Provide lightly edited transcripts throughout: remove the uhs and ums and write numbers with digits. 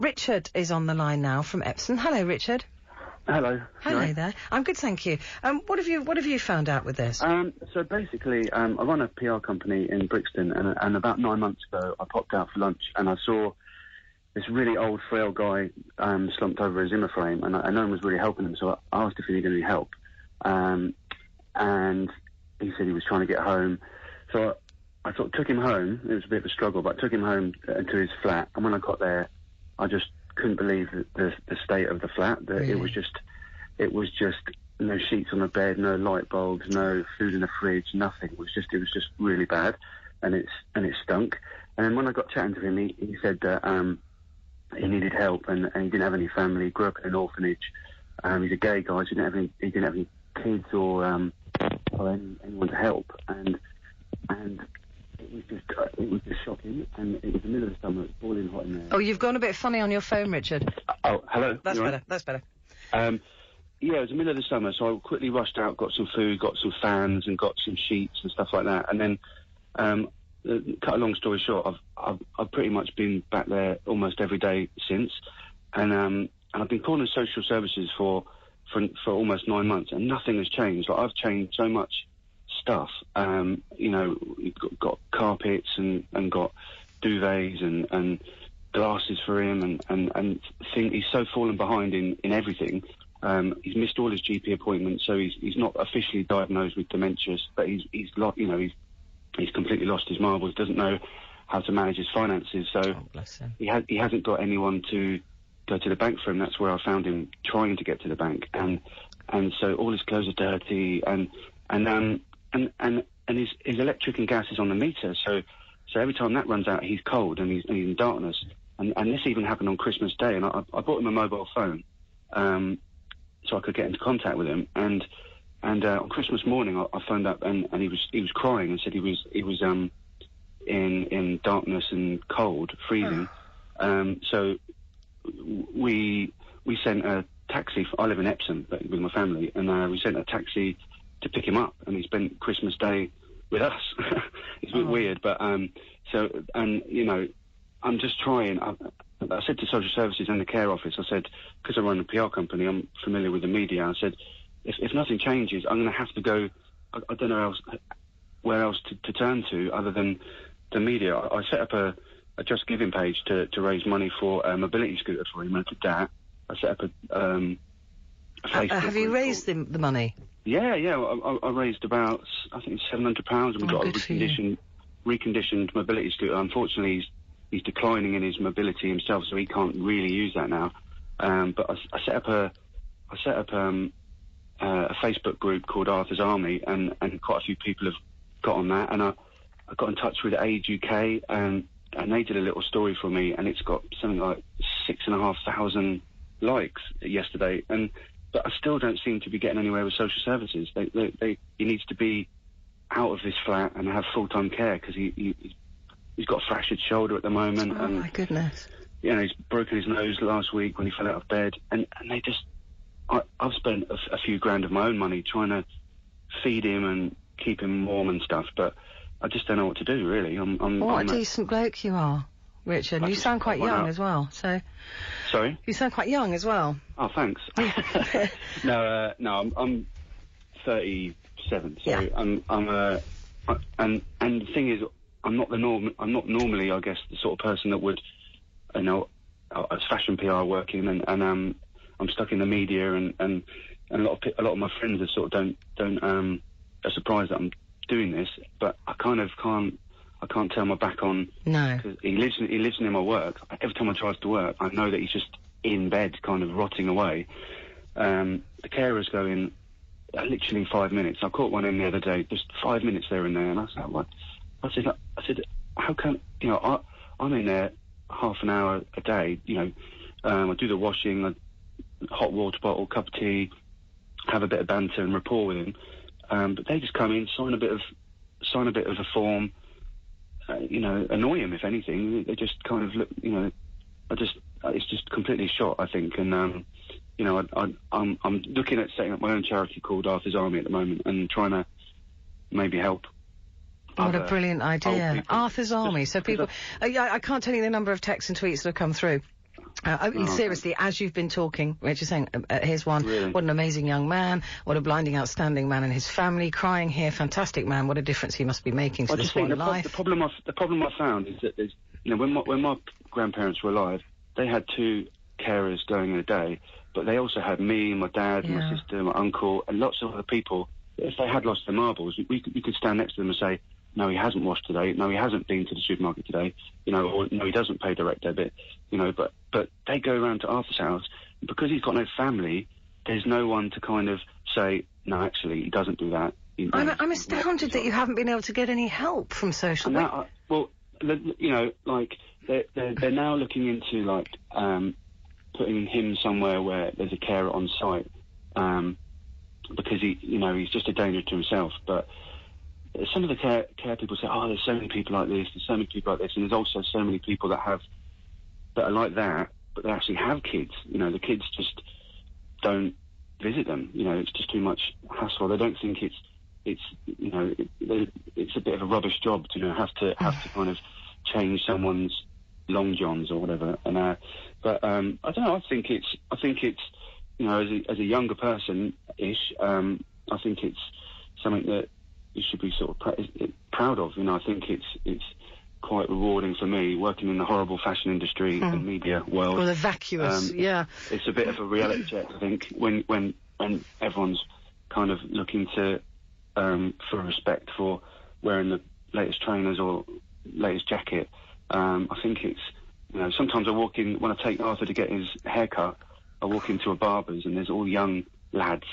Richard is on the line now from Epsom. Hello, Richard. Hello. Hello there. I'm good, thank you. What have you found out with this? So basically, I run a PR company in Brixton, and about 9 months ago, I popped out for lunch, and I saw this really old, frail guy slumped over a Zimmer frame, and no one was really helping him, so I asked if he needed any help. And he said he was trying to get home. So I sort of took him home. It was a bit of a struggle, but I took him home to his flat, and when I got there, I just couldn't believe the state of the flat. Really? It was just no sheets on the bed, no light bulbs, no food in the fridge, nothing. It was just really bad, and it stunk. And then when I got chatting to him, he said that he needed help, and he didn't have any family. He grew up in an orphanage. He's a gay guy, so he didn't have any kids or anyone to help, and it was just shocking, and it was the middle of the summer. It's boiling hot in there. Oh, you've gone a bit funny on your phone, Richard. Oh, hello. That's You all better. right? That's better. Yeah, it was the middle of the summer, so I quickly rushed out, got some food, got some fans, and got some sheets and stuff like that. And then, cut a long story short, I've pretty much been back there almost every day since, and I've been calling social services for almost 9 months, and nothing has changed. Like, I've changed so much stuff. Got carpets and got duvets and glasses for him, and he's so fallen behind in everything. He's missed all his GP appointments, so he's not officially diagnosed with dementia, but he's completely lost his marbles. Doesn't know how to manage his finances, so bless him. he hasn't got anyone to go to the bank for him. That's where I found him trying to get to the bank, and so all his clothes are dirty, and his electric and gas is on the meter, so every time that runs out, he's cold and he's in darkness. And this even happened on Christmas Day, and I bought him a mobile phone, so I could get into contact with him. And on Christmas morning, I phoned up, and he was crying and said he was in darkness and cold, freezing. So we sent a taxi. I live in Epsom with my family, and we sent a taxi to pick him up, and he spent Christmas Day with us. It's a bit weird, but I'm just trying. I said to social services and the care office, I said, because I run a PR company, I'm familiar with the media. I said, if nothing changes, I'm going to have to go. I don't know where else to turn to other than the media. I set up a Just Giving page to raise money for a mobility scooter for him. I did that. I set up a Facebook have you raised the money? Yeah. I raised about, I think it's £700, and we got a reconditioned mobility scooter. Unfortunately, he's declining in his mobility himself, so he can't really use that now. But I set up a Facebook group called Arthur's Army, and quite a few people have got on that. And I got in touch with Age UK, and they did a little story for me, and it's got something like 6,500 likes yesterday. But I still don't seem to be getting anywhere with social services. He needs to be out of this flat and have full-time care, because he's got a fractured shoulder at the moment. Oh, my goodness. He's broken his nose last week when he fell out of bed. And they just... I've spent a few grand of my own money trying to feed him and keep him warm and stuff, but I just don't know what to do, really. What a decent bloke you are, Richard. You sound quite young as well, so... Sorry? You sound quite young as well. Oh, thanks. No, I'm 37, so yeah. And the thing is, I'm not normally, I guess, the sort of person that would, as fashion PR working, and I'm stuck in the media, and a lot of my friends are sort of are surprised that I'm doing this, but I kind of can't turn my back on. No. Because he lives near my work. Every time I drive to work, I know that he's just in bed, kind of rotting away. The carers go in literally 5 minutes. I caught one in the other day, just 5 minutes there and there, and I was like, what? I said, how come, I'm in there half an hour a day, I do the washing, hot water bottle, cup of tea, have a bit of banter and rapport with him. But they just come in, sign a bit of a form, annoy him, if anything. They just kind of look, it's just completely shot, I think. And, I'm looking at setting up my own charity called Arthur's Army at the moment, and trying to maybe help. What a brilliant idea. Arthur's Army. So people... I can't tell you the number of texts and tweets that have come through. Seriously, as you've been talking, Rich is saying, here's one. Really? What an amazing young man. What a blinding, outstanding man and his family. Crying here, fantastic man. What a difference he must be making to this one life. The problem I found is that there's, when my grandparents were alive, they had 2 carers going in a day, but they also had me, my dad, my sister, my uncle, and lots of other people. If they had lost their marbles, we could stand next to them and say, no, he hasn't washed today. No, he hasn't been to the supermarket today. Or no, he doesn't pay direct debit. But they go around to Arthur's house, and because he's got no family, there's no one to kind of say, no, actually, he doesn't do that. I'm astounded that you haven't been able to get any help from social work. They're now looking into putting him somewhere where there's a carer on site, because he's just a danger to himself. But some of the care people say, oh, there's so many people like this, there's so many people like this, and there's also so many people that are like that, but they actually have kids. The kids just don't visit them. It's just too much hassle. They don't think it's a bit of a rubbish job to have to kind of change someone's long johns or whatever. And but I don't know. I think it's as a younger person ish, I think it's something that you should be sort of proud of. I think it's quite rewarding for me working in the horrible fashion industry and media world. Well, the vacuous, It's a bit of a reality check, I think, when everyone's kind of looking to for respect for wearing the latest trainers or latest jacket. I think it's, sometimes I walk in, when I take Arthur to get his haircut, I walk into a barber's and there's all young lads,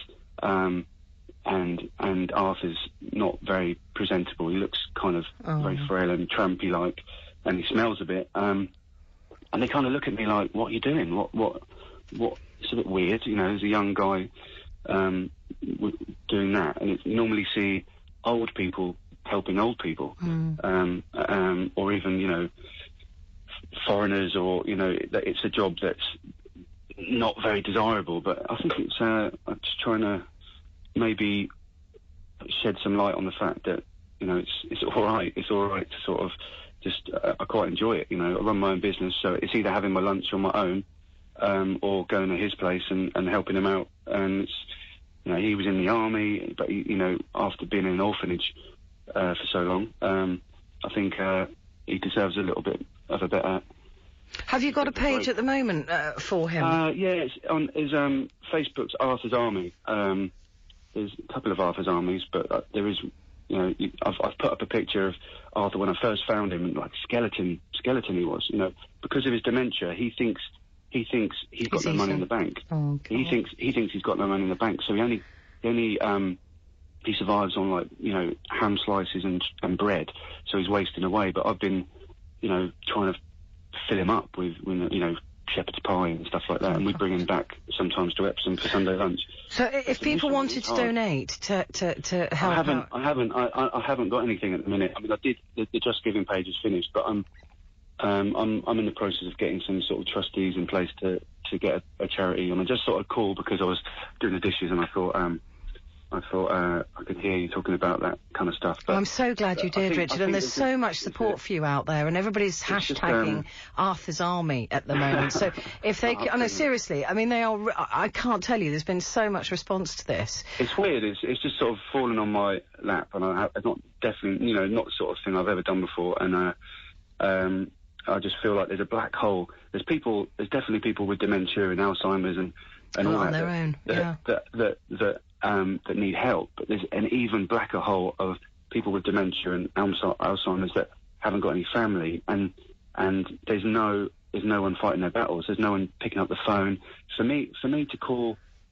and Arthur's not very presentable. He looks kind of very frail and trampy like, and he smells a bit. And they kind of look at me like, what are you doing? What? It's a bit weird, as a young guy doing that. And you normally see old people helping old people, or even, foreigners, or, it's a job that's not very desirable. But I think it's I'm just trying to maybe shed some light on the fact that it's all right. It's all right to sort of just I quite enjoy it. I run my own business, so it's either having my lunch on my own, or going to his place and helping him out. And it's, he was in the army, but after being in an orphanage for so long, I think he deserves a little bit of a better. Have you got a page at the moment for him? It's on his Facebook's Arthur's Army. There's a couple of Arthur's Armies, but there is, I've put up a picture of Arthur when I first found him, and like skeleton he was, because of his dementia. He thinks he's got no money in the bank. Oh, he thinks he's got no money in the bank, so he survives on ham slices and bread, so he's wasting away. But I've been, trying to fill him up with shepherd's pie and stuff like that, and we bring him back sometimes to Epsom for Sunday lunch. So if people wanted to donate to help I haven't got anything at the minute. I mean, I did, the Just Giving page is finished, but I'm in the process of getting some sort of trustees in place to get a charity, and I just sort of called because I was doing the dishes and I thought I could hear you talking about that kind of stuff. But I'm so glad you did, Richard, and there's so much support for you out there, and everybody's hashtagging Arthur's Army at the moment. So if they, seriously, I mean, they are. I can't tell you, there's been so much response to this. It's weird. It's just sort of fallen on my lap, and it's not definitely, not the sort of thing I've ever done before, and I just feel like there's a black hole. There's definitely people with dementia and Alzheimer's and all on their own, that need help, but there's an even blacker hole of people with dementia and Alzheimer's that haven't got any family, and there's no one fighting their battles. There's no one picking up the phone. For me to call,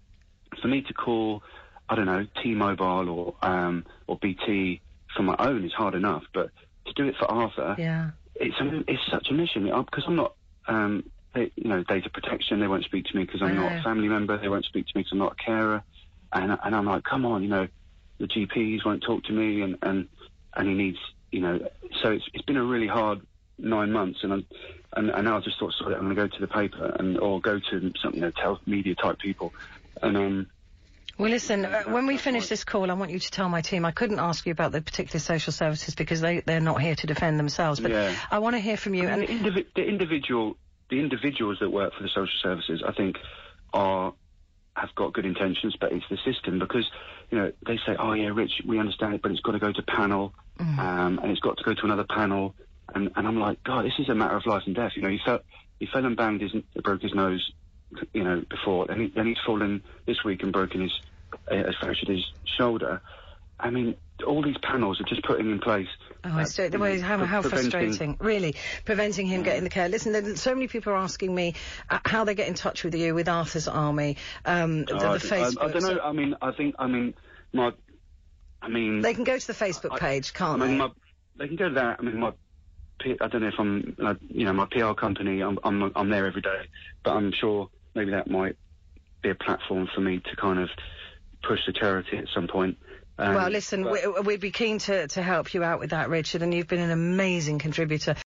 I don't know, T-Mobile or BT for my own is hard enough, but to do it for Arthur, it's such a mission, because I'm not, data protection. They won't speak to me because I'm not a family member. They won't speak to me because I'm not a carer. And I'm like, come on, the GPs won't talk to me, and he needs, so it's been a really hard 9 months, and now I just thought, sorry, I'm going to go to the paper or go to something, tell media type people, and Well, listen, when we finish this call, I want you to tell my team. I couldn't ask you about the particular social services because they're not here to defend themselves, but I want to hear from you. I mean, the individual the individuals that work for the social services, I think, have got good intentions, but it's the system, because, you know, they say, oh yeah, Rich, we understand it, but it's got to go to panel, and it's got to go to another panel, and I'm like, God, this is a matter of life and death. You know, he fell and broke his nose, you know, before, and he's fallen this week and broken fractured his shoulder. I mean, all these panels are just putting in place. Oh, how frustrating, really, preventing him getting the care. Listen, so many people are asking me how they get in touch with you, with Arthur's Army, the Facebook. I don't know. They can go to the Facebook page, can't they? They can go to that. I mean, I don't know if I'm, my PR company. I'm there every day, but I'm sure maybe that might be a platform for me to kind of push the charity at some point. Well, listen, we'd be keen to help you out with that, Richard, and you've been an amazing contributor.